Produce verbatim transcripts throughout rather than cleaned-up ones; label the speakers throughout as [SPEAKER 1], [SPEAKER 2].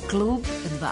[SPEAKER 1] Klub dva.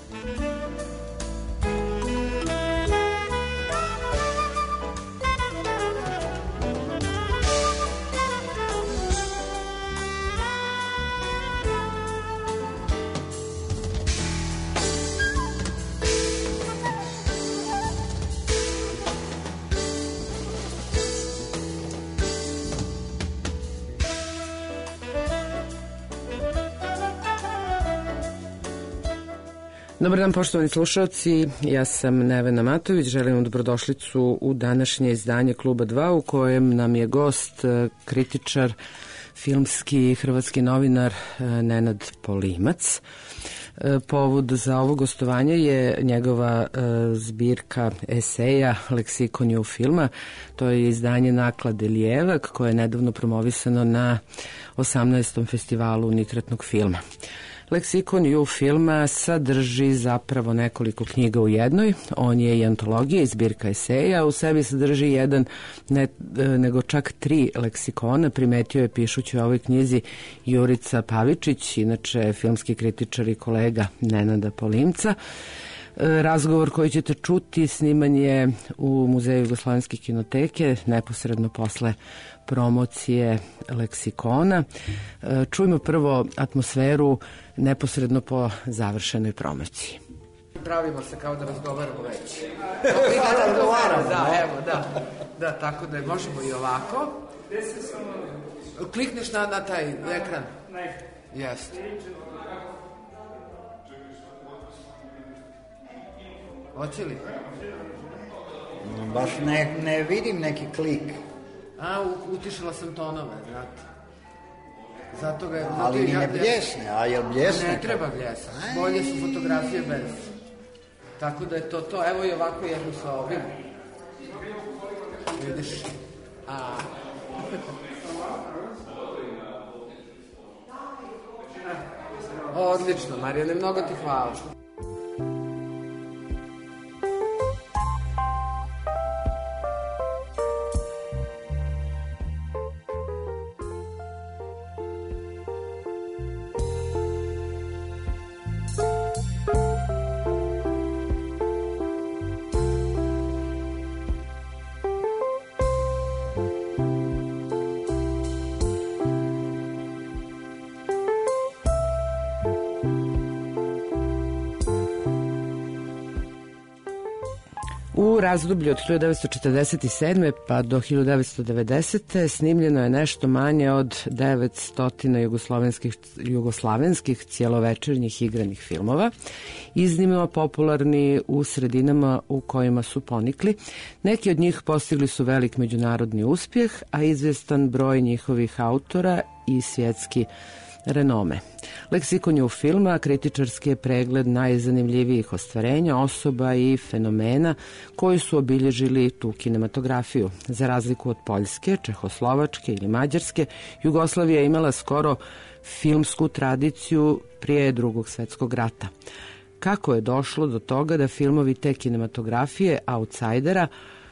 [SPEAKER 2] Dobar dan, poštovani slušalci, ja sam Nevena Matović, želim vam dobrodošlicu u današnje izdanje Kluba dva u kojem nam je gost kritičar, filmski hrvatski novinar Nenad Polimac. Povod za ovo gostovanje je njegova zbirka eseja Leksikon New filma. To je izdanje Naklade Lijevak koje je nedavno promovisano na osamnaestom festivalu nitratnog filma. Leksikon New filma sadrži zapravo nekoliko knjiga u jednoj. On je i antologija i zbirka eseja. U sebi sadrži jedan, ne, nego čak tri leksikona. Primetio je pišući u ovoj knjizi Jurica Pavičić, inače filmski kritičar i kolega Nenada Polimca. Razgovor koji ćete čuti sniman je u Muzeju Jugoslovenske kinoteke neposredno posle promocije leksikona. Čujmo prvo atmosferu neposredno po završenoj promociji. Pravimo se kao da razgovaramo već. Da razgovaramo. Da, evo, da. Da, tako da možemo i ovako. Klikneš na, na taj ekran. Jeste. Hoće li?
[SPEAKER 3] Baš ne, ne vidim neki klik.
[SPEAKER 2] A, utišala sam tonove, znate. Zato ga je...
[SPEAKER 3] Ali nije ja, bljesne, a je bljesne?
[SPEAKER 2] Ne treba bljesne, bolje su fotografije bez. Tako da je to to, evo i ovako jednu sa ovim. Vidiš? A... Odlično, Marijane, mnogo ti hvala. U razdoblju od hiljadu devetsto četrdeset sedme pa do hiljadu devetsto devedesete snimljeno je nešto manje od devetsto jugoslovenskih, jugoslavenskih cjelovečernjih igranih filmova, iznimno popularni u sredinama u kojima su ponikli. Neki od njih postigli su velik međunarodni uspjeh, a izvjestan broj njihovih autora i svjetski renome. Leksikon New filma kritičarski je pregled najzanimljivijih ostvarenja, osoba i fenomena koji su obilježili tu kinematografiju. Za razliku od Poljske, Čehoslovačke ili Mađarske, Jugoslavija je imala skoro filmsku tradiciju prije Drugog svjetskog rata. Kako je došlo do toga da filmovi te kinematografije, outsidera,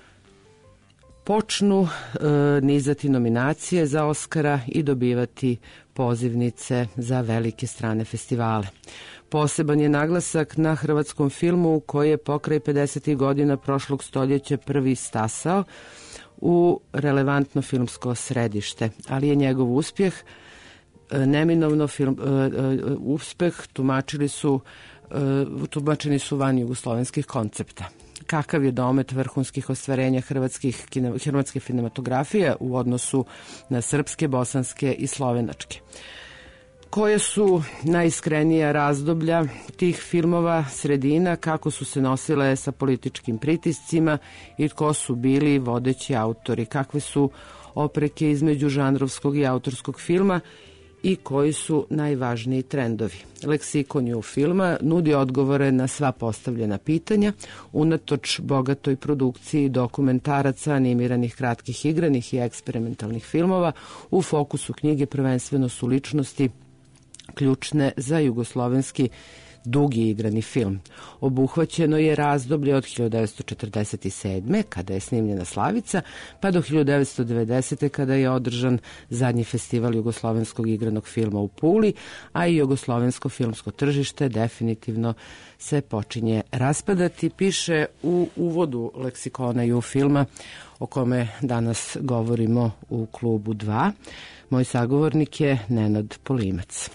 [SPEAKER 2] počnu e, nizati nominacije za Oskara i dobivati pozivnice za velike strane festivale. Poseban je naglasak na hrvatskom filmu koji je pokraj pedesetih godina prošlog stoljeća prvi stasao u relevantno filmsko središte, ali je njegov uspjeh e, neminovno film, e, e, uspjeh tumačili su e, tumačeni su van jugoslovenskih koncepta. Kakav je domet vrhunskih ostvarenja hrvatskih, hrvatske kinematografije u odnosu na srpske, bosanske i slovenačke? Koje su najiskrenija razdoblja tih filmova, sredina, kako su se nosile sa političkim pritiscima i tko su bili vodeći autori? Kakve su opreke između žanrovskog i autorskog filma i koji su najvažniji trendovi? Leksikon New filma nudi odgovore na sva postavljena pitanja, unatoč bogatoj produkciji dokumentaraca, animiranih kratkih igranih i eksperimentalnih filmova. U fokusu knjige prvenstveno su ličnosti ključne za jugoslovenski dugi igrani film. Obuhvaćeno je razdoblje od hiljadu devetsto četrdeset sedme. kada je snimljena Slavica, pa do hiljadu devetsto devedesete. kada je održan zadnji festival jugoslovenskog igranog filma u Puli, a i jugoslovensko filmsko tržište definitivno se počinje raspadati, piše u uvodu leksikona i u filma o kome danas govorimo u klubu dva. Moj sagovornik je Nenad Polimac.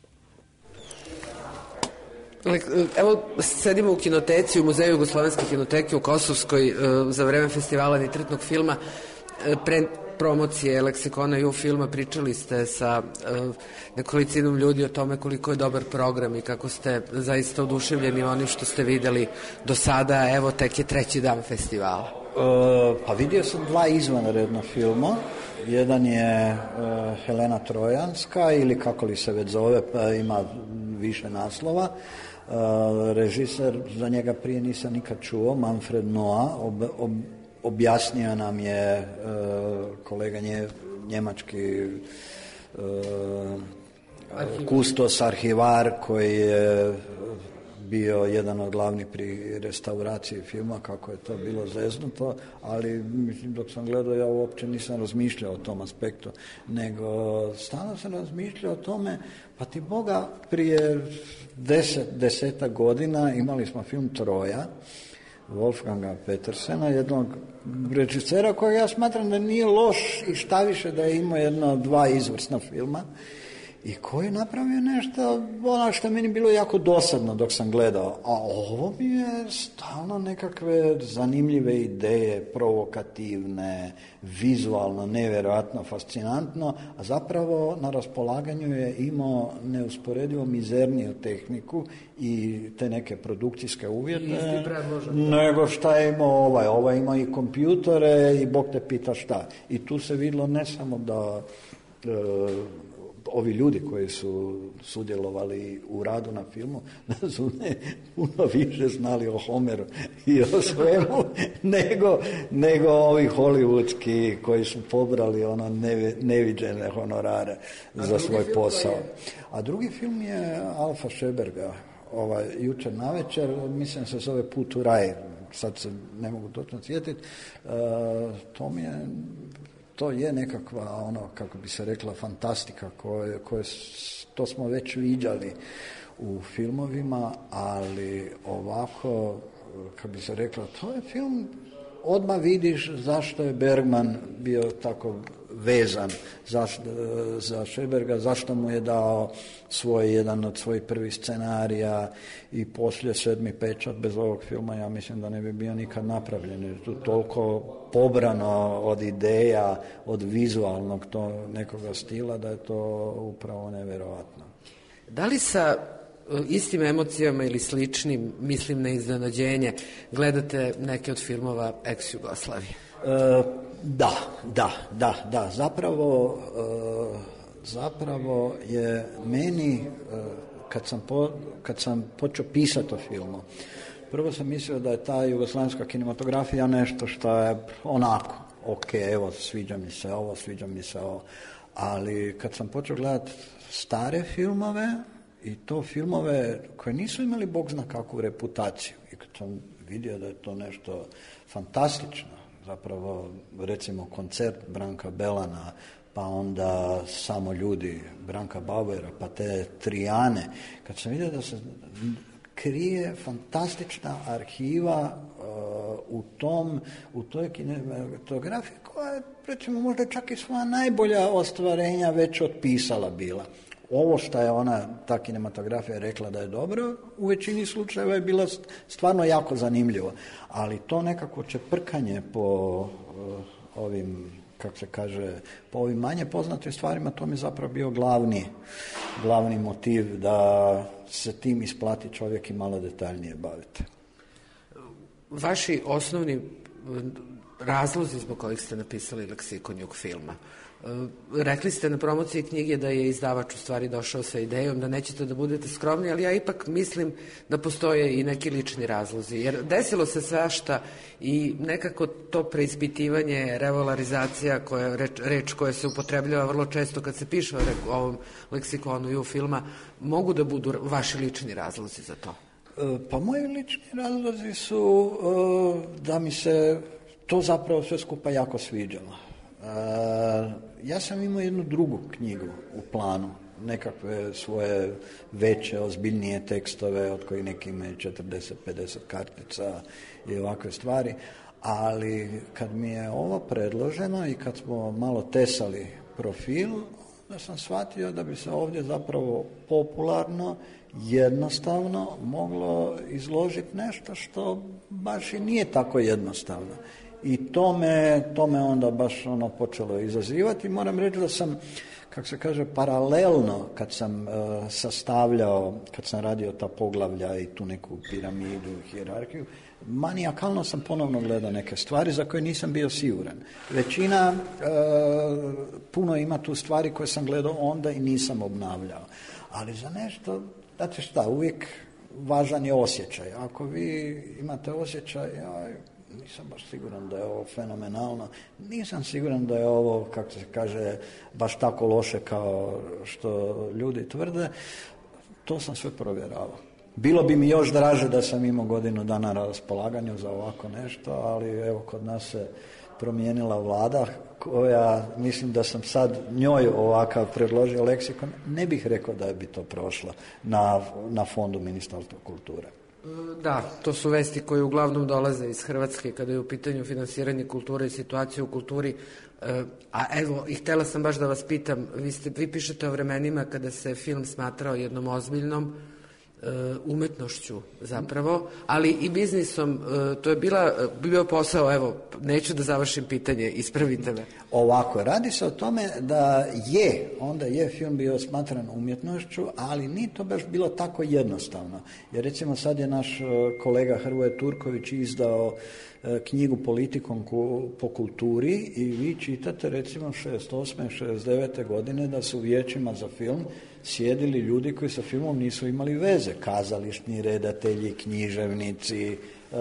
[SPEAKER 1] Evo, sedimo u kinoteci, u Muzeju Jugoslovenske kinoteke u Kosovskoj za vreme festivala nitritnog filma. Pre promocije leksikona i u filma pričali ste sa nekolicinom ljudi o tome koliko je dobar program i kako ste zaista oduševljeni onim što ste videli do sada. Evo, tek je treći dan festivala.
[SPEAKER 3] E, pa vidio sam dva izvanredna filma. Jedan je uh, Helena Trojanska, ili kako li se već zove, pa ima više naslova. Uh, režiser, za njega prije nisam nikad čuo, Manfred Noa, ob, ob, objasnio nam je uh, kolega nje, njemački uh, kustos, arhivar, koji je bio jedan od glavnih pri restauraciji filma, kako je to bilo zeznuto, ali mislim, dok sam gledao, ja uopće nisam razmišljao o tom aspektu, nego stalno sam razmišljao o tome, pa ti Boga, prije deset, desetak godina imali smo film Troja, Wolfganga Petersena, jednog režisera kojeg ja smatram da nije loš i šta više da je imao jedno dva izvrsna filma, i koji je napravio nešto, ono što je meni bilo jako dosadno dok sam gledao. A ovo mi je stalno nekakve zanimljive ideje, provokativne, vizualno, nevjerojatno, fascinantno, a zapravo na raspolaganju je imao neusporedivo mizerniju tehniku i te neke produkcijske uvjete, nego šta je imao ovaj. Ovaj ima i kompjutore i Bog te pita šta. I tu se vidjelo ne samo da e, ovi ljudi koji su sudjelovali u radu na filmu, da su ne puno više znali o Homeru i o svemu, nego, nego ovi hollywoodski koji su pobrali ono nevi, neviđene honorare za svoj posao. A drugi film je Alfa Šeberga, ovaj, jučer navečer, mislim se zove Put u raj, sad se ne mogu točno sjetiti, uh, to mi je to je nekakva, ono, kako bi se rekla, fantastika koje, koje to smo već viđali u filmovima, ali ovako, kako bi se rekla, to je film, odmah vidiš zašto je Bergman bio tako vezan za, za Šeberga, zašto mu je dao svoj, jedan od svojih prvih scenarija i poslije Sedmi pečat. Bez ovog filma ja mislim da ne bi bio nikad napravljen, jer tu toliko pobrano od ideja, od vizualnog to nekoga stila, da je to upravo nevjerovatno.
[SPEAKER 1] Da li sa istim emocijama ili sličnim, mislim na iznenađenje, gledate neke od filmova ex-Jugoslavije?
[SPEAKER 3] E, da, da, da, da. Zapravo, e, zapravo je meni, e, kad sam, po, kad sam počeo pisati o filmu, prvo sam mislio da je ta jugoslavenska kinematografija nešto što je onako, ok, evo, sviđa mi se ovo, sviđa mi se ovo, ali kad sam počeo gledati stare filmove, i to filmove koje nisu imali Bog zna kakvu reputaciju, i kad sam vidio da je to nešto fantastično, zapravo recimo koncert Branka Belana, pa onda Samo ljudi Branka Bauera, pa te Trijane, kad sam vidio da se krije fantastična arhiva uh, u tom, u toj kinematografiji koja je, recimo, možda čak i svoja najbolja ostvarenja već otpisala bila. Ovo što je ona, ta kinematografija rekla da je dobro, u većini slučajeva je bilo stvarno jako zanimljivo. Ali to nekako čeprkanje po uh, ovim, kako se kaže, po ovim manje poznatim stvarima, to mi je zapravo bio glavni, glavni motiv da se tim isplati čovjek i malo detaljnije baviti.
[SPEAKER 1] Vaši osnovni razlozi zbog kojih ste napisali leksikon jug filma, Rekli ste na promociji knjige da je izdavač u stvari došao sa idejom da nećete da budete skromni, ali ja ipak mislim da postoje i neki lični razlozi. Jer desilo se svašta i nekako to preispitivanje, revalorizacija, koja, reč, reč koja se upotrebljava vrlo često kad se piše o ovom leksikonu i u filma, mogu da budu vaši lični razlozi za to?
[SPEAKER 3] Pa moji lični razlozi su da mi se to zapravo sve skupa jako sviđalo. Ja sam imao jednu drugu knjigu u planu, nekakve svoje veće, ozbiljnije tekstove, od kojih neki imaju četrdeset pedeset kartica i ovakve stvari, ali kad mi je ovo predloženo i kad smo malo tesali profil, da sam shvatio da bi se ovdje zapravo popularno, jednostavno moglo izložiti nešto što baš i nije tako jednostavno. I to me, to me onda baš ono počelo izazivati. Moram reći da sam, kako se kaže, paralelno kad sam uh, sastavljao, kad sam radio ta poglavlja i tu neku piramidu, hijerarhiju, manijakalno sam ponovno gledao neke stvari za koje nisam bio siguran. Većina, uh, puno ima tu stvari koje sam gledao onda i nisam obnavljao. Ali za nešto, znate šta, uvijek važan je osjećaj. Ako vi imate osjećaj, aj, nisam baš siguran da je ovo fenomenalno, nisam siguran da je ovo, kako se kaže, baš tako loše kao što ljudi tvrde, to sam sve provjeravao. Bilo bi mi još draže da sam imao godinu dana na raspolaganju za ovako nešto, ali evo kod nas se promijenila vlada koja, mislim da sam sad njoj ovakav predložio leksikon, ne bih rekao da bi to prošlo na, na fondu Ministarstva kulture.
[SPEAKER 1] Da, to su vesti koje uglavnom dolaze iz Hrvatske kada je u pitanju finansiranje kulture i situacije u kulturi. A evo, i htjela sam baš da vas pitam, vi, ste, vi pišete o vremenima kada se film smatrao jednom ozbiljnom umetnošću zapravo, ali i biznisom. To je bila, bio posao, evo, neću da završim pitanje, ispravite me.
[SPEAKER 3] Ovako, radi se o tome da je, onda je film bio smatran umjetnošću, ali nije to baš bilo tako jednostavno. Jer recimo sad je naš kolega Hrvoje Turković izdao knjigu Politikom po kulturi i vi čitate recimo šezdeset osme šezdeset devete godine da su u vijećima za film sjedili ljudi koji sa filmom nisu imali veze, kazališni redatelji, književnici,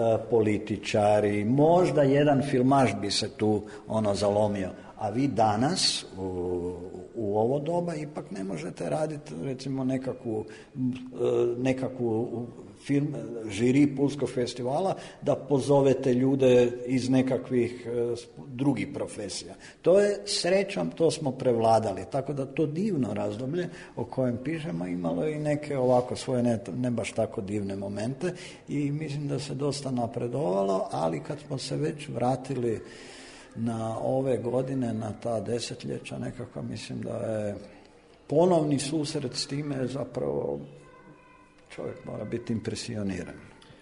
[SPEAKER 3] političari, možda jedan filmaš bi se tu ono zalomio, a vi danas u, u ovo doba ipak ne možete raditi recimo nekakvu, nekakvu film, žiri Pulskog festivala, da pozovete ljude iz nekakvih e, drugih profesija. To je srećom, to smo prevladali, tako da to divno razdoblje o kojem pišemo imalo i neke ovako svoje ne, ne baš tako divne momente i mislim da se dosta napredovalo, ali kad smo se već vratili na ove godine, na ta desetljeća nekako, mislim da je ponovni susret s time zapravo čovjek mora biti impresioniran.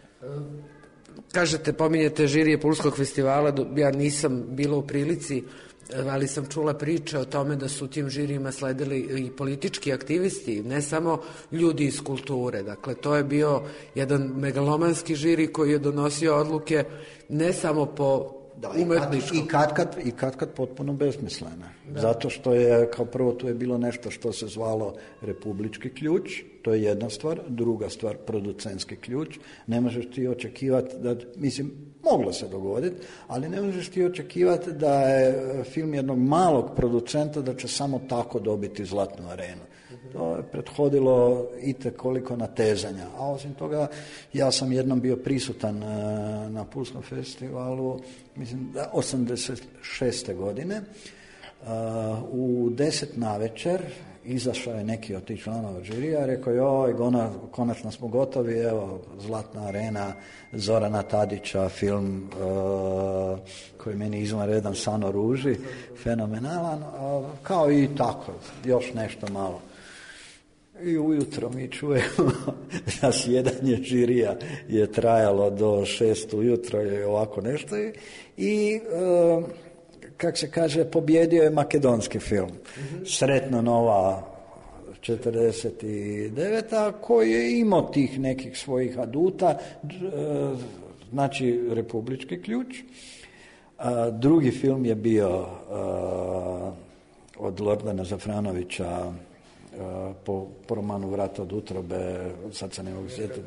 [SPEAKER 1] Kažete, pominjete žirije Pulskog festivala, ja nisam bila u prilici, ali sam čula priče o tome da su tim žirijima sledili i politički aktivisti, ne samo ljudi iz kulture. Dakle, to je bio jedan megalomanski žiri koji je donosio odluke ne samo po
[SPEAKER 3] Da,
[SPEAKER 1] umetničkom.
[SPEAKER 3] I kad kad, i kad kad potpuno besmislena. Da. Zato što je, kao prvo, tu je bilo nešto što se zvalo republički ključ, to je jedna stvar, druga stvar, producentski ključ. Ne možeš ti očekivati da, mislim, moglo se dogoditi, ali ne možeš ti očekivati da je film jednog malog producenta da će samo tako dobiti zlatnu arenu. To je prethodilo itekoliko natezanja. A osim toga, ja sam jednom bio prisutan na Pulskom festivalu, mislim da osamdeset šeste godine, u deset navečer izašao je neki od tih članova žirija, rekao joj, gona, konačno smo gotovi, evo, zlatna arena Zorana Tadića, film uh, koji meni izvanredan, San o ruži, fenomenalan, uh, kao i tako, još nešto malo. I ujutro mi čujemo da sjedanje žirija je trajalo do šest ujutro i ovako nešto i, i uh, kako se kaže, pobjedio je makedonski film. Mm-hmm. Sretno nova četrdeset deveta koji je imao tih nekih svojih aduta, znači republički ključ. Drugi film je bio od Lordana Zafranovića po, po romanu Vrat od utrobe, sad se ne mogu sjetiti,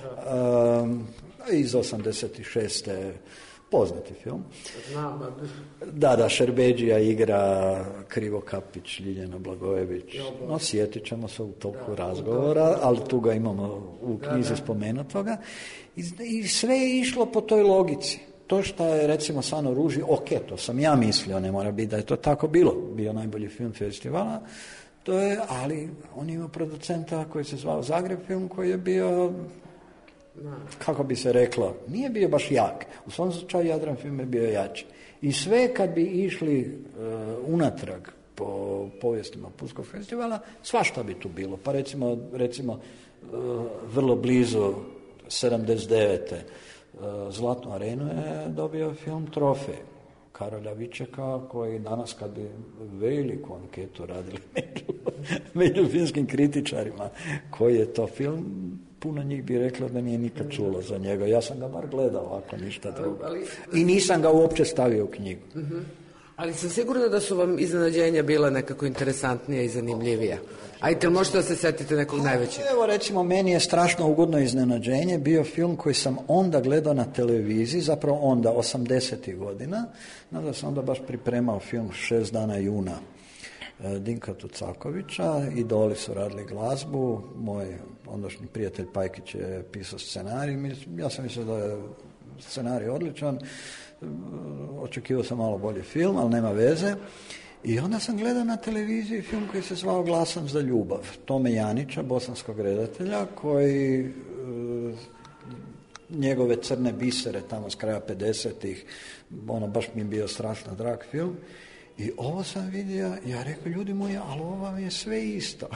[SPEAKER 3] iz osamdeset šeste poznati film. Da, da, Šerbedžija igra Krivo Kapić, Ljiljana Blagojević. No, sjetit ćemo se u toku razgovora, ali tu ga imamo u knjizi spomenutoga. I, I sve je išlo po toj logici. To što je, recimo, Sano Ruži, ok, to sam ja mislio, ne mora biti da je to tako bilo. Bio najbolji film festivala, to je, ali on ima producenta koji se zvao Zagreb film, koji je bio, kako bi se reklo, nije bio baš jak. U svom slučaju Jadran film je bio jači. I sve kad bi išli uh, unatrag po povijestima Pulskog festivala, svašta bi tu bilo. Pa recimo, recimo uh, vrlo blizu sedamdeset devete Zlatnu arenu je dobio film Trofej Karolja Vičeka, koji danas kad bi veliku anketu radili među, među filmskim kritičarima koji je to film, puno njih bi reklo da nije nikad čulo za njega. Ja sam ga bar gledao, ako ništa drugo. I nisam ga uopće stavio u knjigu.
[SPEAKER 1] Uh-huh. Ali sam sigurna da su vam iznenađenja bila nekako interesantnija i zanimljivija. Ajde, možete da se setite nekog najvećeg?
[SPEAKER 3] Evo, recimo, meni je strašno ugodno iznenađenje bio film koji sam onda gledao na televiziji, zapravo onda, osamdesetih godina. Onda sam onda baš pripremao film Šest dana juna Dinka Tucakovića. Idoli su radili glazbu, moj ondašnji prijatelj Pajkić je pisao scenarij. Ja sam mislio da je scenarij odličan. Očekivao sam malo bolji film, ali nema veze. I onda sam gledao na televiziji film koji se zvao Glasam za ljubav. Tome Janića, bosanskog redatelja, koji e, njegove crne bisere tamo s kraja pedesetih, ono baš mi je bio strašno drag film. I ovo sam vidio, ja rekao, ljudi moji, ali ovo vam je sve isto.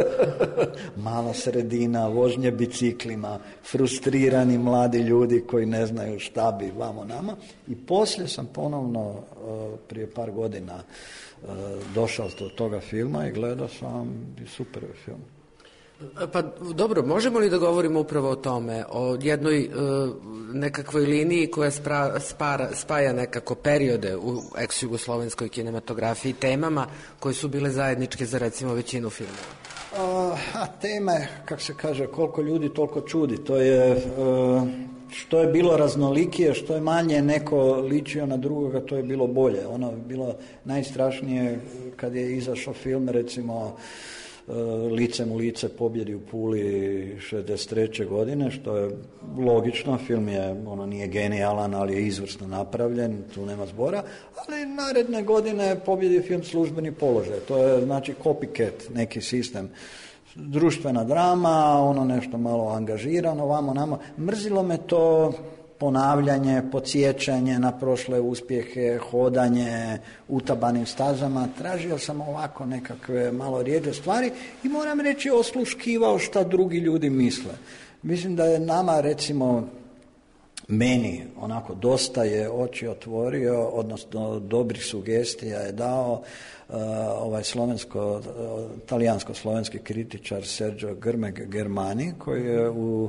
[SPEAKER 3] Mala sredina, vožnje biciklima, frustrirani mladi ljudi koji ne znaju šta bi vamo nama. I poslije sam ponovno, prije par godina, došao do toga filma i gledao sam i super film.
[SPEAKER 1] Pa dobro, možemo li da govorimo upravo o tome, o jednoj e, nekakvoj liniji koja spra, spara, spaja nekako periode u ex-jugoslovenskoj kinematografiji, temama koje su bile zajedničke za recimo većinu filmova?
[SPEAKER 3] A, a teme, kako se kaže, koliko ljudi toliko čudi, to je e, što je bilo raznolikije, što je manje neko ličio na drugoga, to je bilo bolje. Ono je bilo najstrašnije kad je izašao film, recimo Licem u lice pobjedi u Puli šezdeset treće godine, što je logično, film je, ono nije genijalan, ali je izvrsno napravljen, tu nema zbora, ali naredne godine pobjedi film Službeni položaj, to je znači copycat, neki sistem, društvena drama, ono nešto malo angažirano, vamo namo, mrzilo me to ponavljanje, podsjećanje na prošle uspjehe, hodanje utabanim stazama, tražio sam ovako nekakve malo rijeđe stvari i moram reći osluškivao šta drugi ljudi misle. Mislim da je nama, recimo, meni onako dosta je oči otvorio, odnosno dobrih sugestija je dao uh, ovaj slovensko, uh, talijansko-slovenski kritičar Sergio Grmeg Germani, koji je u, uh,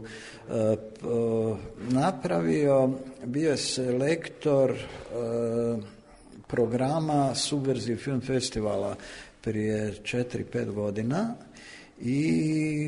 [SPEAKER 3] uh, napravio, bio je selektor uh, programa Subverziv film festivala prije četiri pet godina i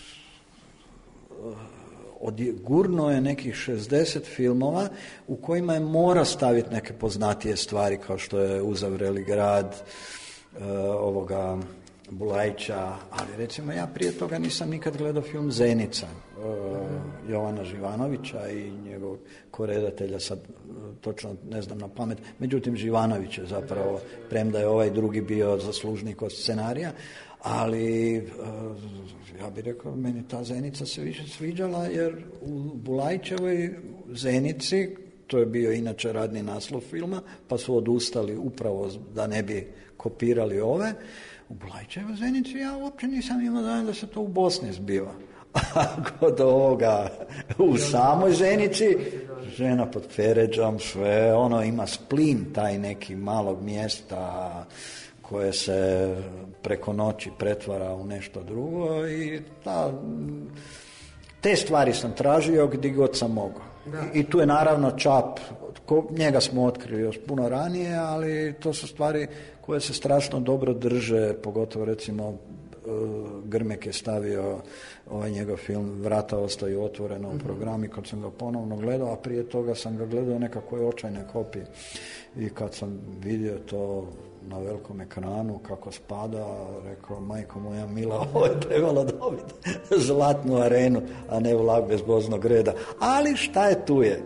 [SPEAKER 3] uh, odgurno je nekih šezdeset filmova u kojima je mora staviti neke poznatije stvari kao što je Uzavreli grad, e, ovoga Bulajića, ali recimo ja prije toga nisam nikad gledao film Zenica e, Jovana Živanovića i njegovog koredatelja, sad točno ne znam na pamet, međutim Živanović je zapravo, premda je ovaj drugi bio zaslužnik od scenarija, ali ja bih rekao, meni ta Zenica se više sviđala jer u Bulajićevoj Zenici, to je bio inače radni naslov filma, pa su odustali upravo da ne bi kopirali ove, u Bulajićevoj Zenici ja uopće nisam imao dojam da se to u Bosni zbiva. A kod ovoga u samoj Zenici, žena pod Feređom, sve ono ima splin taj neki malog mjesta koje se preko noći pretvara u nešto drugo i ta Te stvari sam tražio gdje god sam mogao. I, I tu je naravno Čap, ko, njega smo otkrili još puno ranije, ali to su stvari koje se strašno dobro drže, pogotovo recimo Grmek je stavio ovaj njegov film Vrata ostaju otvorena u programi kad sam ga ponovno gledao, a prije toga sam ga gledao u nekakvoj očajnoj kopiji. I kad sam vidio to na velikom ekranu kako spada, rekao, majko moja mila, ovo je trebalo dobiti zlatnu arenu, a ne Vlak bezboznog reda. Ali šta je tu je?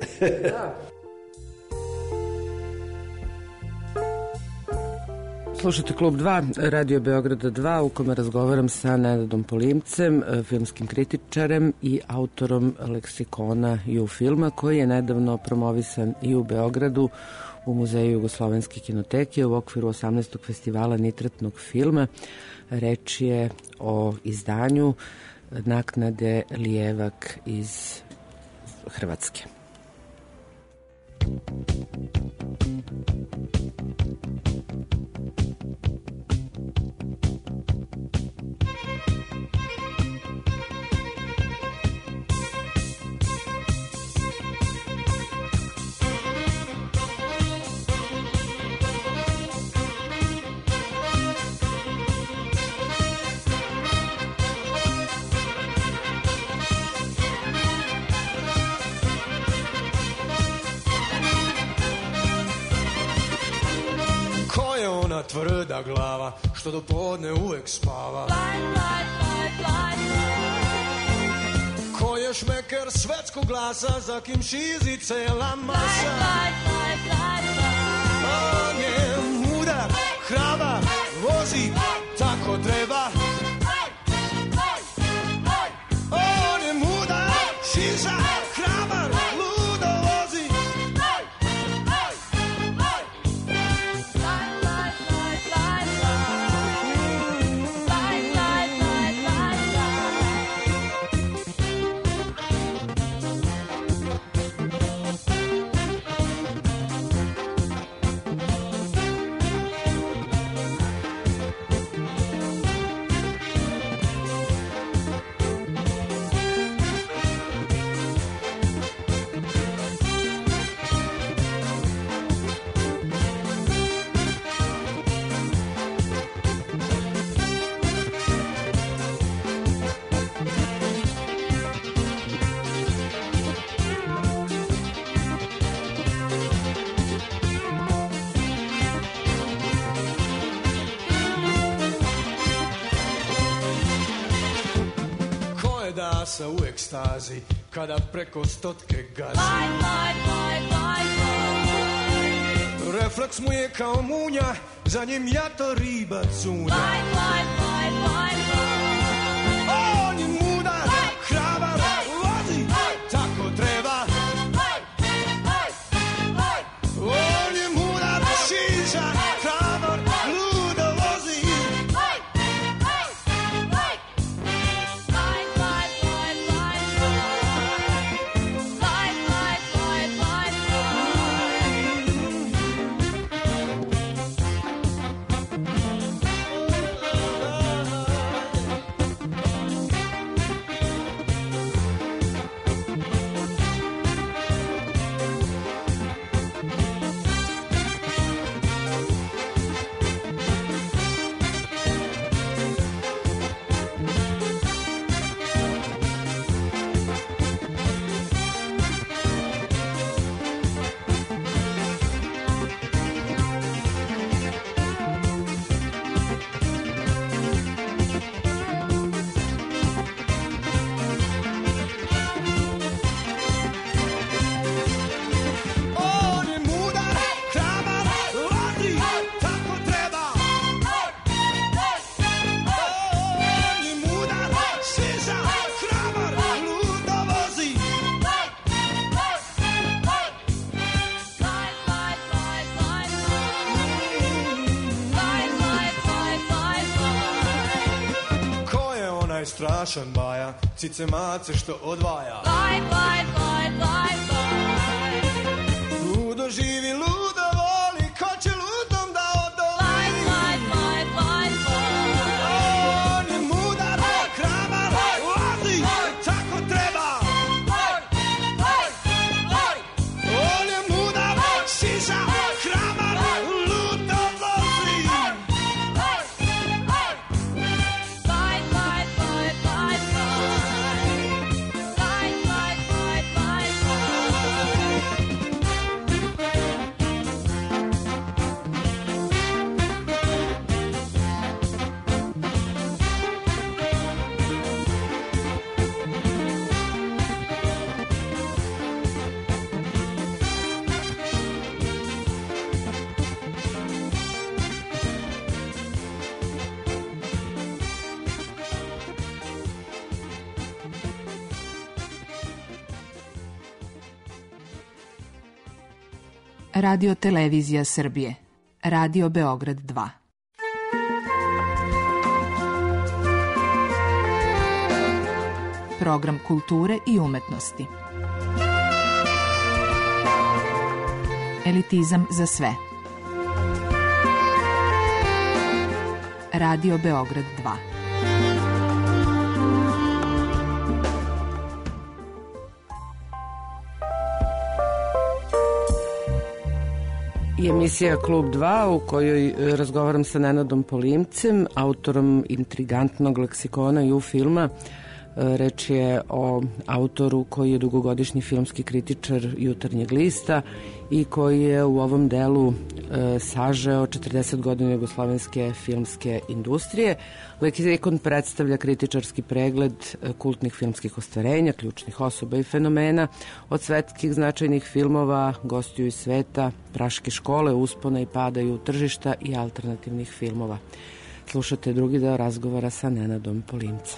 [SPEAKER 2] Slušajte Klub dva, Radio Beograda dva, u kome razgovaram sa Nenadom Polimcem, filmskim kritičarem i autorom leksikona ju filma, koji je nedavno promovisan i u Beogradu u Muzeju Jugoslovenske kinoteke u okviru osamnaestog festivala nitratnog filma. Reč je o izdanju Naknade Lijevak iz Hrvatske.
[SPEAKER 4] Tvrda glava, što do podne uvek spava. Blind, blind, blind, blind, blind. Ko je šmeker svetskog glasa, za kim šizi cela masa. Blind, blind, blind, blind. On je mudar, hrabar, vozi, tako treba. On je mudar, šiza, hrabar, ludo vozi. Sa u ekstazi, kada preko stotke gazi. Blind, blind, blind, blind, blind. Refleks mu je kao munja, za njim jato riba cunja. Blind, blind, blind, blind, blind. On je mudar, hrabar, vozi, tako treba. On je mudar, šiša, hrabar, ludo vozi. Strašan baja, cice mace što odvaja. Blind, blind, blind, blind, blind. Ludo živi, ludo voli, ko će ludom da odoli. Blind, blind, blind, blind, blind. On je mudar, hrabar, vozi, tako treba.
[SPEAKER 5] Radio Televizija Srbije. Radio Beograd dva. Program kulture i umetnosti. Elitizam za sve. Radio Beograd dva.
[SPEAKER 2] I emisija Klub dva u kojoj razgovaram sa Nenadom Polimcem, autorom intrigantnog leksikona i u filma. Reč je o autoru koji je dugogodišnji filmski kritičar Jutarnjeg lista i koji je u ovom delu e, sažeo četrdeset godina jugoslovenske filmske industrije. Leksikon predstavlja kritičarski pregled kultnih filmskih ostvarenja, ključnih osoba i fenomena, od svetskih značajnih filmova, gostiju iz sveta, praške škole, uspona i padaju tržišta i alternativnih filmova. Slušate drugi deo razgovora sa Nenadom Polimcem.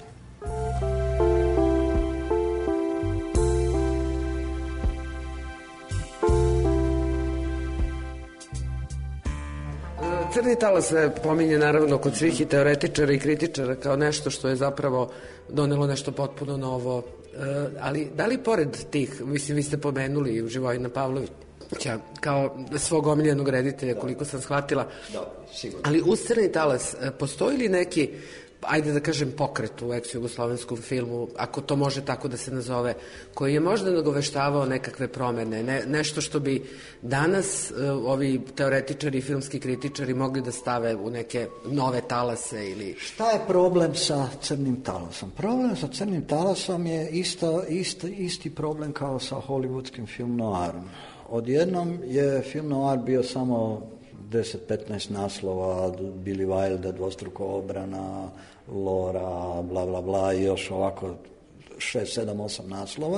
[SPEAKER 1] Crni talas se pominje naravno kod svih i teoretičara i kritičara kao nešto što je zapravo donelo nešto potpuno novo, ali da li pored tih, mislim vi ste pomenuli Živojina Pavlovića kao svog omiljenog reditelja, koliko sam shvatila, ali uz Crni talas postoji li neki, ajde da kažem, pokret u ex-jugoslovenskom filmu, ako to može tako da se nazove, koji je možda nagoveštavao nekakve promene, ne, nešto što bi danas uh, ovi teoretičari i filmski kritičari mogli da stave u neke nove talase ili...
[SPEAKER 3] Šta je problem sa Crnim talasom? Problem sa Crnim talasom je isto, isto, isti problem kao sa hollywoodskim film noirom. Odjednom je film noir bio samo deset petnaest naslova, Billy Wilde, Dvostruko obrana, Lora, bla bla bla i još ovako šest, sedam, osam naslova.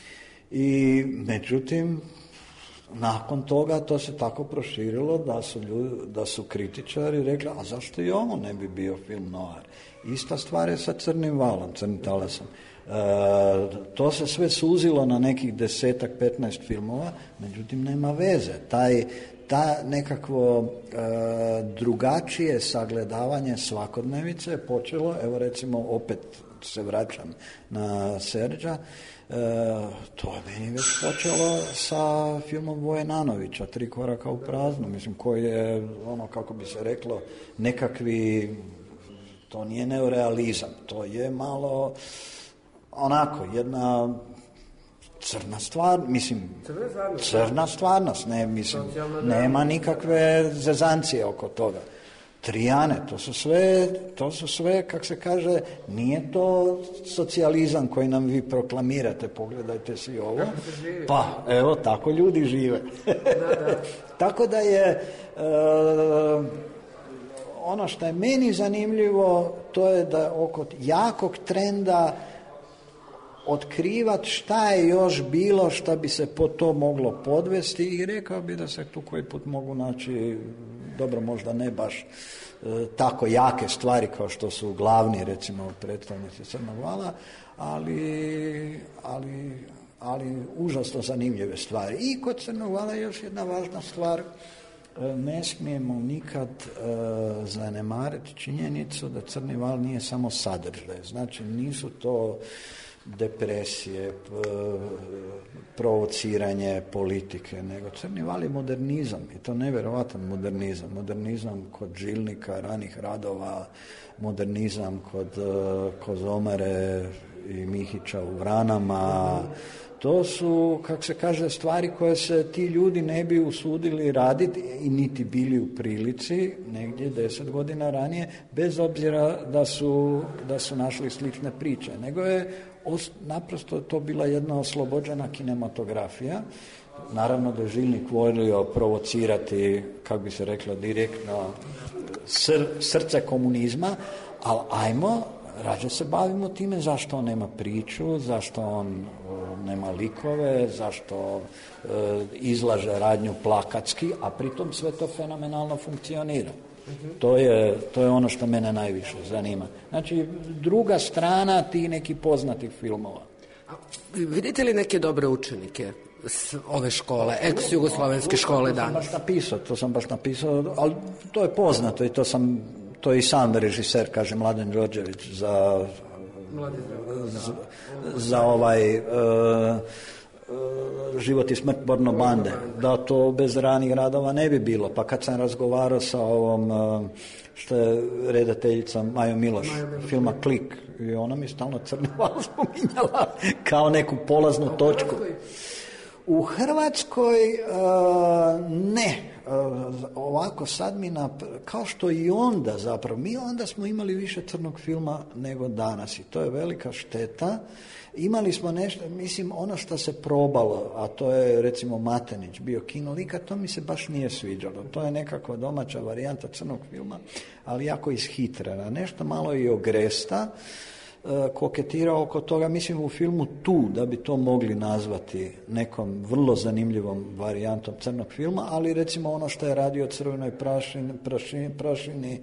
[SPEAKER 3] I međutim, nakon toga to se tako proširilo da su, ljudi, da su kritičari rekli, a zašto i ovo ne bi bio film noir? Ista stvar je sa Crnim valom, Crnim talasom. E, to se sve suzilo na nekih desetak, petnaest filmova, međutim nema veze. Taj Ta nekakvo e, drugačije sagledavanje svakodnevice je počelo, evo recimo opet se vraćam na Serđa, e, to je meni već počelo sa filmom Vojenanovića, Tri koraka u prazno, mislim koji je ono kako bi se reklo nekakvi, to nije neorealizam, to je malo onako jedna crna stvar, mislim, crna stvarnost, ne, mislim, nema nikakve zezancije oko toga. Trijane, to su sve, to su sve, kak se kaže, nije to socijalizam koji nam vi proklamirate, pogledajte si ovo. Pa, evo, tako ljudi žive. Da, da. Tako da je, e, ono što je meni zanimljivo, to je da oko jakog trenda otkrivat šta je još bilo šta bi se po to moglo podvesti i rekao bi da se tu koji put mogu naći, dobro možda ne baš e, tako jake stvari kao što su glavni recimo predstavnici Crnog vala, ali, ali, ali užasno zanimljive stvari. I kod Crnog vala je još jedna važna stvar, e, ne smijemo nikad e, zanemariti činjenicu da Crni val nije samo sadržaj, znači nisu to depresije, provociranje politike, nego Crni val je modernizam i to nevjerovatan modernizam. Modernizam kod Žilnika, ranih radova, modernizam kod Kozomare i Mihića u Vranama. To su, kako se kaže, stvari koje se ti ljudi ne bi usudili raditi i niti bili u prilici negdje deset godina ranije, bez obzira da su, da su našli slične priče. Nego je os, naprosto to bila jedna oslobođena kinematografija. Naravno da je Žilnik volio provocirati, kako bi se reklo, direktno sr, srce komunizma, ali ajmo, rađe se bavimo time zašto on nema priču, zašto on uh, nema likove, zašto uh, izlaže radnju plakatski, a pritom sve to fenomenalno funkcionira. Uh-huh. To je, to je ono što mene najviše zanima. Znači, druga strana tih nekih poznatih filmova.
[SPEAKER 1] A vidite li neke dobre učenike s ove škole, ex-jugoslovenske škole danas.
[SPEAKER 3] To sam baš napisao, to sam baš napisao, ali to je poznato i to sam, to je i sam režiser, kaže Mladen Đorđević, za, za, za ovaj uh, uh, Život i smrt Borno bande, da to bez ranih radova ne bi bilo. Pa kad sam razgovarao sa ovom, uh, što je redateljica Majo Miloš, filma Klik, i ona mi stalno Crni val spominjala kao neku polaznu točku. U Hrvatskoj uh, ne, uh, ovako sad mi na, kao što i onda zapravo, mi onda smo imali više crnog filma nego danas i to je velika šteta. Imali smo nešto, mislim ono što se probalo, a to je recimo Matenić bio kino lika, to mi se baš nije sviđalo. To je nekakva domaća varijanta crnog filma, ali jako ishitrena. Nešto malo i Ogresta koketirao oko toga, mislim u filmu Tu, da bi to mogli nazvati nekom vrlo zanimljivom varijantom crnog filma, ali recimo ono što je radio Crvenoj prašini, prašini, prašini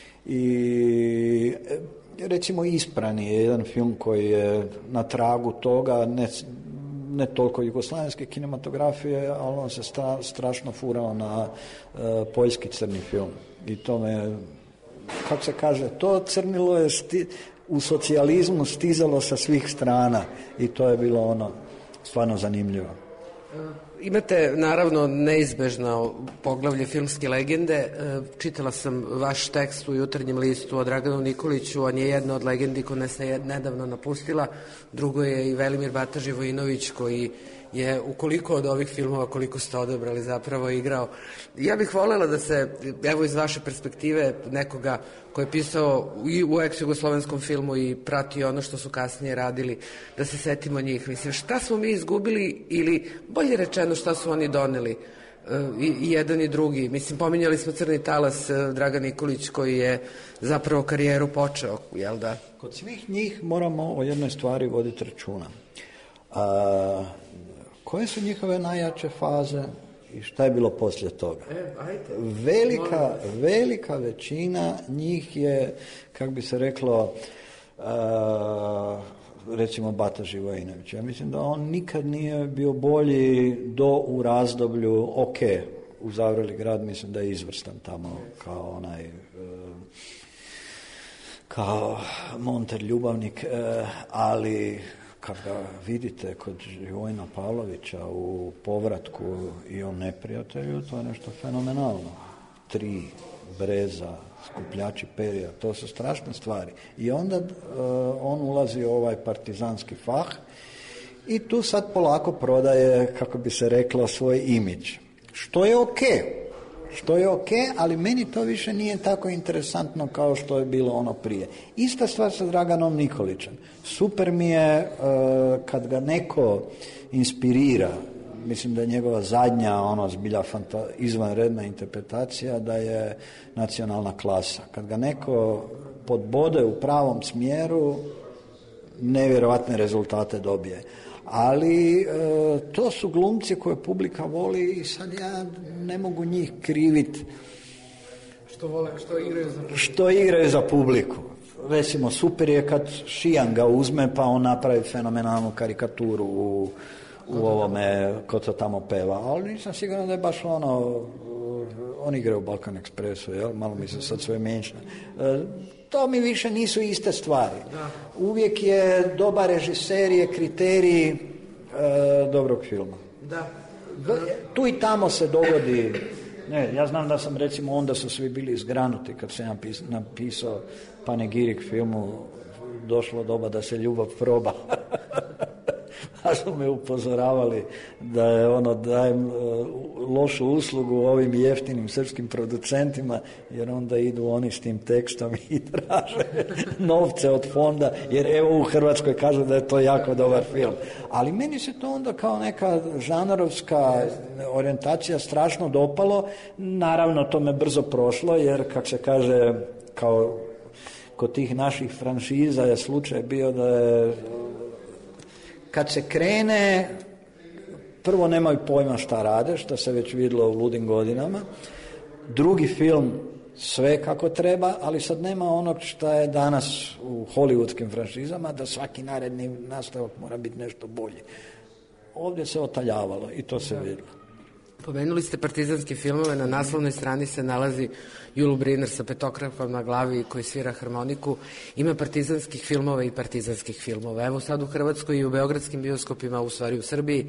[SPEAKER 3] i recimo Isprani je jedan film koji je na tragu toga, ne, ne toliko jugoslavenske kinematografije, ali on se stra, strašno furao na uh, poljski crni film. I to me, kako se kaže, to crnilo je sti, u socijalizmu stizalo sa svih strana i to je bilo ono stvarno zanimljivo.
[SPEAKER 1] Imate naravno neizbežno poglavlje filmske legende. Čitala sam vaš tekst u Jutarnjem listu o Draganu Nikoliću, on je jedna od legendi koja nas je nedavno napustila, drugo je i Velimir Bata Živojinović koji je ukoliko od ovih filmova koliko ste odabrali zapravo igrao. Ja bih voljela da se, evo iz vaše perspektive nekoga koji je pisao i u ex-jugoslovenskom filmu i pratio ono što su kasnije radili, da se setimo njih. Mislim, šta smo mi izgubili ili bolje rečeno šta su oni doneli i, i jedan i drugi. Mislim, pominjali smo Crni talas, Dragan Nikolić koji je zapravo karijeru počeo, jel da?
[SPEAKER 3] Kod svih njih moramo o jednoj stvari voditi računa. A, koje su njihove najjače faze i šta je bilo poslije toga?
[SPEAKER 1] E, ajde.
[SPEAKER 3] Velika, velika većina njih je, kako bi se reklo, a, recimo Bata Živojinović. Ja mislim da on nikad nije bio bolji do u razdoblju, ok, u Zavreli grad mislim da je izvrstan tamo kao onaj kao Monter ljubavnik, ali kad ga vidite kod Živojina Pavlovića u Povratku i o neprijatelju, to je nešto fenomenalno. Tri, Breza, Skupljači perja, to su strašne stvari. I onda uh, on ulazi u ovaj partizanski fah i tu sad polako prodaje, kako bi se reklo, svoj imidž. Što je ok, što je ok, ali meni to više nije tako interesantno kao što je bilo ono prije. Ista stvar sa Draganom Nikolićem. Super mi je uh, kad ga neko inspirira, mislim da je njegova zadnja ono zbilja fanta, izvanredna interpretacija da je Nacionalna klasa. Kad ga neko podbode u pravom smjeru, nevjerojatne rezultate dobije. Ali e, to su glumci koje publika voli i sad ja ne mogu njih kriviti
[SPEAKER 1] što, vole, što igraju za publiku.
[SPEAKER 3] Što igraju za publiku. Recimo, super je kad Šijan ga uzme pa on napravi fenomenalnu karikaturu u u ovome, ko to tamo peva, ali nisam siguran da je baš ono, oni igraju u Balkan Expressu, jel? Malo mi se sad sve menjša. E, to mi više nisu iste stvari. Da. Uvijek je dobar režiser je kriterij e, dobrog filma.
[SPEAKER 1] Da.
[SPEAKER 3] Tu i tamo se dogodi, ne, ja znam da sam recimo onda su svi bili zgranuti kad sam napis, napisao panegirik filmu Došlo doba da se ljubav proba. A su me upozoravali da je ono dajem uh, lošu uslugu ovim jeftinim srpskim producentima, jer onda idu oni s tim tekstom i traže novce od fonda, jer evo u Hrvatskoj kažu da je to jako dobar film. Ali meni se to onda kao neka žanrovska orijentacija strašno dopalo. Naravno to me brzo prošlo, jer kak se kaže, kao kod tih naših franšiza je slučaj bio da je kad se krene, prvo nemaju pojma šta rade, što se već vidjelo u Ludim godinama. Drugi film, sve kako treba, ali sad nema onog šta je danas u hollywoodskim franšizama, da svaki naredni nastavak mora biti nešto bolji. ovdje se otaljavalo i to se vidjelo.
[SPEAKER 1] Pomenuli ste partizanske filmove, na naslovnoj strani se nalazi Jul Briner sa petokrakom na glavi koji svira harmoniku. Ima partizanskih filmova i partizanskih filmova. Evo sad u Hrvatskoj i u beogradskim bioskopima, u stvari u Srbiji,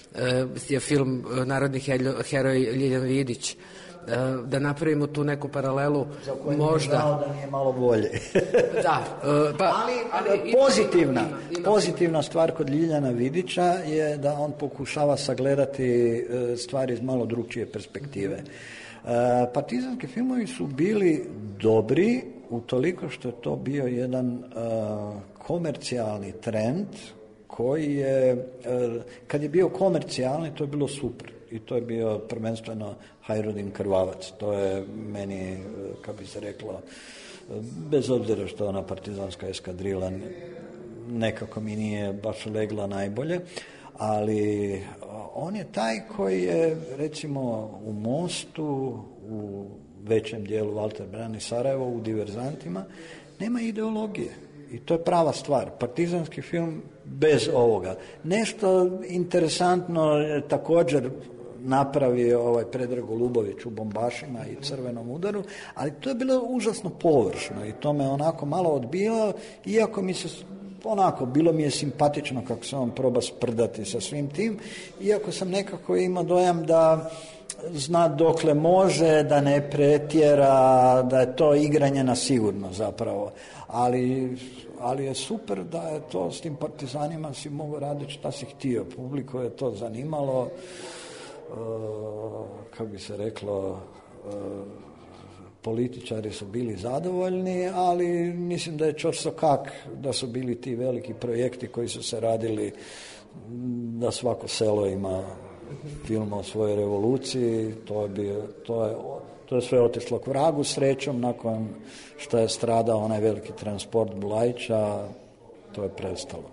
[SPEAKER 1] je film Narodni heroj Ljiljan Vidić. Da napravimo tu neku paralelu,
[SPEAKER 3] za koju
[SPEAKER 1] možda...
[SPEAKER 3] mi je žao da nije malo bolje.
[SPEAKER 1] Da, pa...
[SPEAKER 3] Ali, ali pozitivna, ima, ima. pozitivna stvar kod Ljiljana Vidića je da on pokušava sagledati stvari iz malo drugčije perspektive. Partizanski filmovi su bili dobri utoliko što je to bio jedan komercijalni trend koji je, kad je bio komercijalni, to je bilo super. I to je bio prvenstveno Hajrudin Krvavac. To je meni, kako bi se reklo, bez obzira što ona partizanska eskadrila nekako mi nije baš legla najbolje, ali on je taj koji je, recimo, u Mostu, u većem dijelu Walter Brani Sarajevo, u Diverzantima, nema ideologije. I to je prava stvar. Partizanski film bez ovoga. Nešto interesantno također napravio ovaj Predrag Golubović u Bombašima i Crvenom udaru, ali to je bilo užasno površno i to me onako malo odbijalo, iako mi se onako, bilo mi je simpatično kako se on proba sprdati sa svim tim, iako sam nekako imao dojam da zna dokle može, da ne pretjera, da je to igranje na sigurno zapravo, ali, ali je super da je to s tim partizanima si mogu raditi šta si htio, publiku je to zanimalo. Uh, kako bi se reklo, uh, političari su bili zadovoljni, ali mislim da je čvrsto kak da su bili ti veliki projekti koji su se radili, da svako selo ima film o svojoj revoluciji, to je, bio, to je, to je sve otišlo k vragu srećom, nakon što je stradao onaj veliki transport Bulajića, to je prestalo.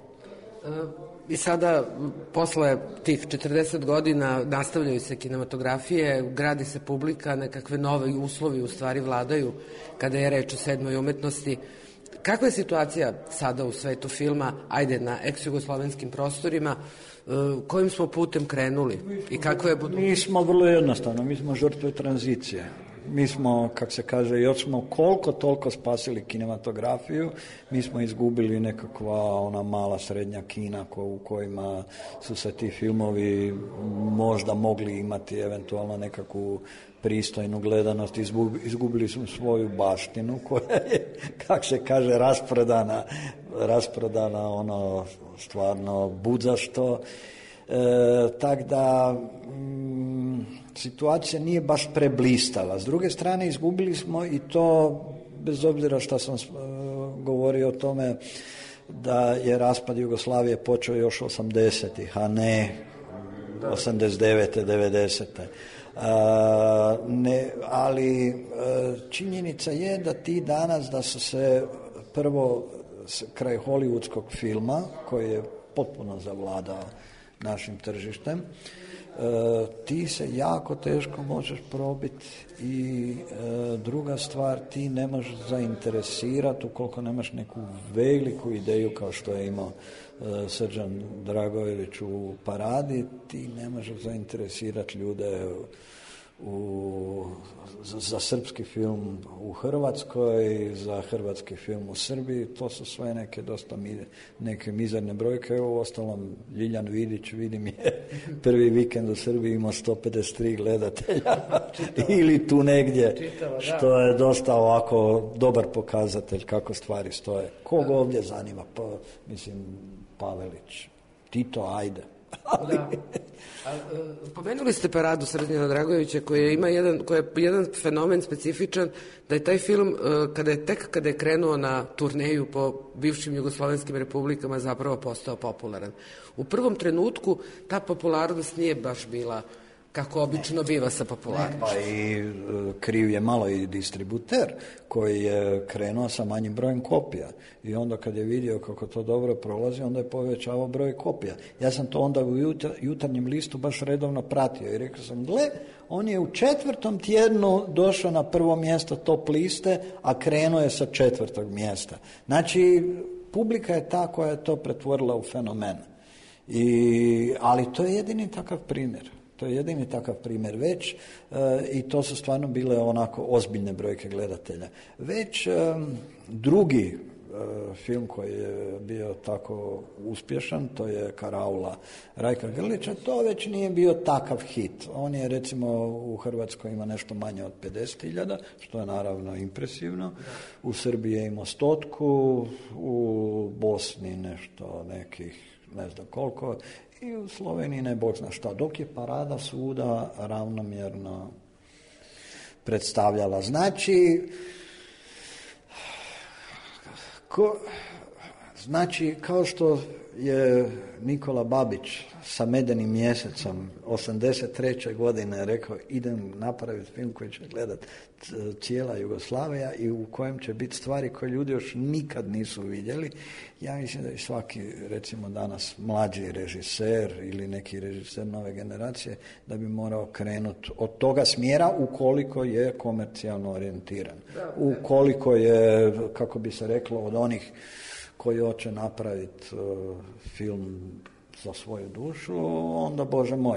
[SPEAKER 1] I sada, posle tih četrdeset godina, nastavljaju se kinematografije, gradi se publika, nekakve nove uslovi u stvari vladaju kada je reč o sedmoj umetnosti. Kakva je situacija sada u svetu filma, ajde na ex-jugoslovenskim prostorima, kojim smo putem krenuli i kakva je budućnost?
[SPEAKER 3] Mi smo vrlo jednostavno, mi smo žrtve tranzicije. Mi smo, kak se kaže, još smo koliko toliko spasili kinematografiju, mi smo izgubili nekakva ona mala srednja kina ko, u kojima su se ti filmovi možda mogli imati eventualno nekakvu pristojnu gledanost, izgubili, izgubili smo svoju baštinu koja je, kak se kaže, rasprodana, rasprodana ono stvarno budzašto. E, tak da mm, situacija nije baš preblistala. S druge strane izgubili smo i to, bez obzira što sam uh, govorio o tome da je raspad Jugoslavije počeo još osamdesetih, a ne osamdeset devete devedesete Uh, ne, ali uh, činjenica je da ti danas da su se prvo kraj hollywoodskog filma koji je potpuno zavladao našim tržištem, e, ti se jako teško možeš probiti i e, druga stvar, ti ne možeš zainteresirati ukoliko nemaš neku veliku ideju kao što je imao e, Srđan Dragojević u Paradi, ti ne možeš zainteresirati ljude u, za, za srpski film u Hrvatskoj, za hrvatski film u Srbiji, to su sve neke dosta mi, neke mizerne brojke. Evo, ostalom, Ljiljan Vidić, vidim, je prvi vikend u Srbiji imao sto pedeset tri gledatelja ili tu negdje, čitava, što je dosta ovako dobar pokazatelj kako stvari stoje. Koga ovdje zanima? Pa, mislim, Pavelić, Tito, ajde.
[SPEAKER 1] Da. A, pomenuli ste Paradu Srđana Dragojevića koji ima jedan, koji je jedan fenomen specifičan, da je taj film kada je tek kada je krenuo na turneju po bivšim jugoslovenskim republikama zapravo postao popularan. U prvom trenutku ta popularnost nije baš bila kako obično biva sa popularnošću.
[SPEAKER 3] Pa i kriv je malo i distributer koji je krenuo sa manjim brojem kopija i onda kad je vidio kako to dobro prolazi, onda je povećavao broj kopija. Ja sam to onda u jutar, jutarnjem listu baš redovno pratio i rekao sam, gle, on je u četvrtom tjednu došao na prvo mjesto top liste, a krenuo je sa četvrtog mjesta. Znači, publika je ta koja je to pretvorila u fenomen. I, ali to je jedini takav primjer. To je jedini takav primjer već e, i to su stvarno bile onako ozbiljne brojke gledatelja. Već e, drugi e, film koji je bio tako uspješan, to je Karaula Rajka Grlića, to već nije bio takav hit. On je recimo u Hrvatskoj ima nešto manje od pedeset hiljada, što je naravno impresivno. U Srbiji je imao stotku, u Bosni nešto nekih ne znam koliko, i u Sloveniji ne bog zna šta, dok je Parada svuda ravnomjerno predstavljala. Znači, ko, znači kao što je Nikola Babić sa Medenim mjesecom osamdeset treće godine rekao idem napraviti film koji će gledati cijela Jugoslavija i u kojem će biti stvari koje ljudi još nikad nisu vidjeli. Ja mislim da je svaki, recimo danas, mlađi režiser ili neki režiser nove generacije da bi morao krenuti od toga smjera ukoliko je komercijalno orijentiran. Ukoliko je, kako bi se reklo, od onih koji hoće napraviti uh, film za svoju dušu, onda Bože moj.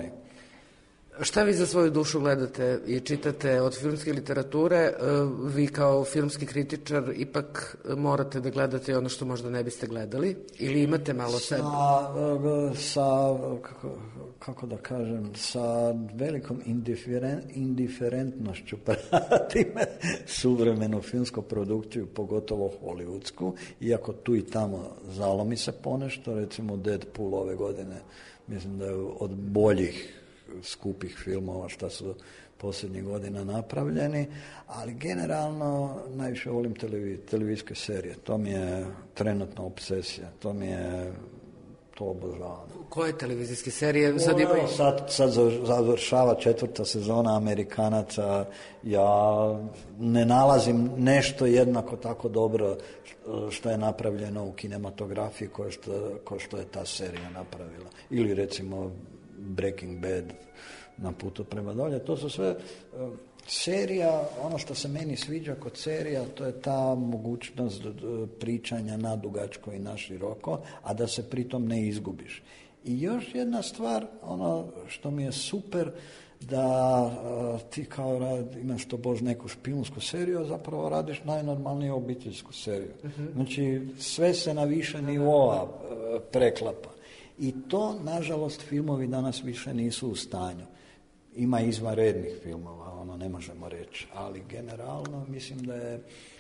[SPEAKER 1] Šta vi za svoju dušu gledate i čitate od filmske literature? Vi kao filmski kritičar ipak morate da gledate ono što možda ne biste gledali? Ili imate malo sebe?
[SPEAKER 3] Sa, sa kako, kako da kažem, sa velikom indiferen, indiferentnošću pratim suvremenu filmsku produkciju, pogotovo hollywoodsku, iako tu i tamo zalomi se ponešto, recimo Deadpool ove godine, mislim da je od boljih skupih filmova što su posljednjih godina napravljeni, ali generalno najviše volim televiz, televizijske serije. To mi je trenutna obsesija. To mi je, to obožavam.
[SPEAKER 1] Koje televizijske serije? Sad, ima...
[SPEAKER 3] sad, sad završava četvrta sezona Amerikanaca. Ja ne nalazim nešto jednako tako dobro što je napravljeno u kinematografiji kao što, kao što je ta serija napravila. Ili recimo Breaking Bad, Na putu prema dolje. To su sve uh, serija, ono što se meni sviđa kod serija, to je ta mogućnost uh, pričanja nadugačko i naširoko, a da se pritom ne izgubiš. I još jedna stvar, ono što mi je super, da uh, ti kao rad, imaš to bož neku špijunsku seriju, a zapravo radiš najnormalniju obiteljsku seriju. Uh-huh. Znači, sve se na više nivoa uh, preklapa. I to, nažalost, filmovi danas više nisu u stanju. Ima izvanrednih filmova, ono ne možemo reći, ali generalno mislim da je, e,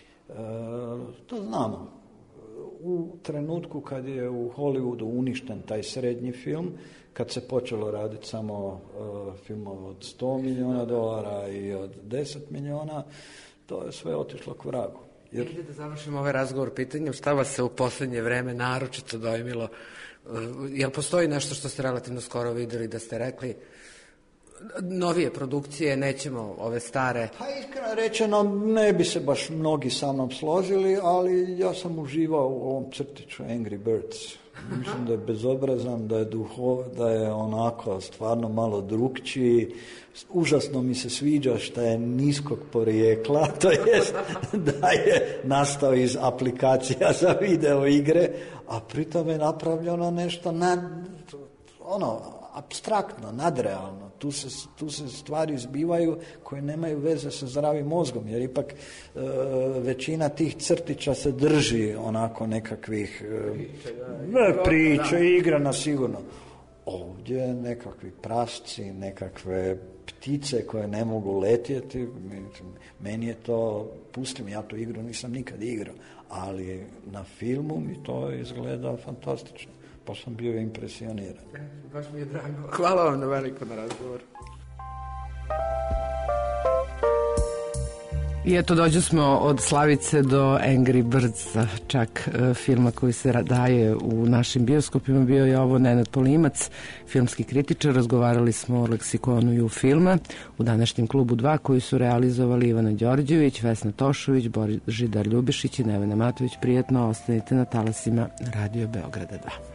[SPEAKER 3] to znamo, u trenutku kad je u Hollywoodu uništen taj srednji film, kad se počelo raditi samo e, filmova od sto milijuna dolara i od deset milijuna, to je sve otišlo k vragu.
[SPEAKER 1] Jer... Idete da završimo ovaj razgovor pitanjem šta vas se u posljednje vreme naročito dojmilo. Jel postoji nešto što ste relativno skoro vidjeli da ste rekli novije produkcije, nećemo ove stare?
[SPEAKER 3] Pa iskreno rečeno, ne bi se baš mnogi sa mnom složili, ali ja sam uživao u ovom crtiću Angry Birds. Mislim da je bezobrazan, da je duhov, da je onako stvarno malo drukčiji. Užasno mi se sviđa što je niskog porijekla, to jest da je nastao iz aplikacija za video igre, a pritom je napravljeno nešto nad, ono, apstraktno, nadrealno. Tu se, tu se stvari zbivaju koje nemaju veze sa zdravim mozgom, jer ipak e, većina tih crtića se drži onako nekakvih e, priča, igra na sigurno. Ovdje nekakvi prasci, nekakve ptice koje ne mogu letjeti, meni je to, pustim, ja tu igru nisam nikad igrao, ali na filmu mi to izgleda fantastično. Pa sam bio impresioniran.
[SPEAKER 1] Baš mi je drago. Hvala vam na veliko na razgovoru.
[SPEAKER 2] I eto, dođu smo od Slavice do Angry Birds, čak e, filma koji se daje u našim bioskopima. Bio je ovo Nenad Polimac, filmski kritičar. Razgovarali smo o leksikonu i u filma u današnjem klubu dva koji su realizovali Ivana Đorđević, Vesna Tošović, Božidar Ljubišić i Nevena Matović. Prijetno, ostanite na talasima Radio Beograda dva.